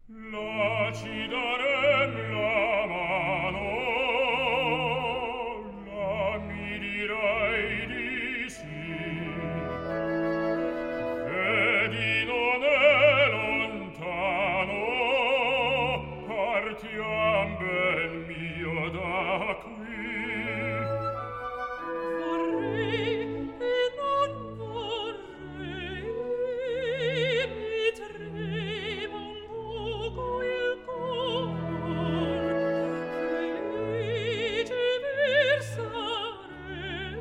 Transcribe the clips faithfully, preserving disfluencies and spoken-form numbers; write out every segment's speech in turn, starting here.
La ci darem la mano, la mi dirai di sì. Vedi non è lontano, partiam ben mio da qui. Vorrei e non vorrei, mi trema un poco il cor, felice versarei,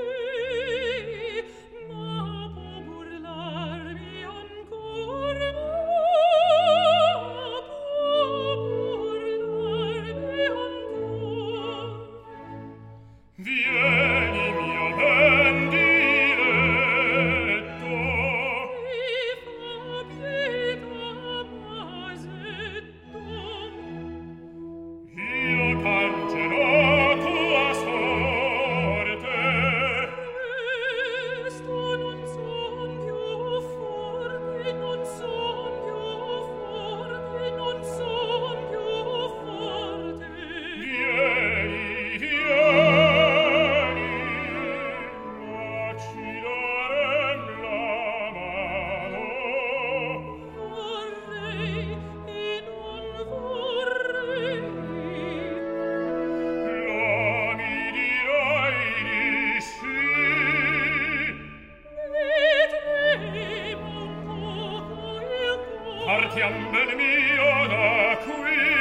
ma può burlarmi ancor, ma può burlarmi ancor. Vieni mio ben diletto, Mi fa pietà, Masetto. io cancerò tua sorte. Presto non son più forte, non son più forte, non son più forte. Vieni, vieni, ma ci darem la mano. Vorrei e non vorrei, La mi dirai di sì. mi trema un poco il cor. Partiam ben mio da qui.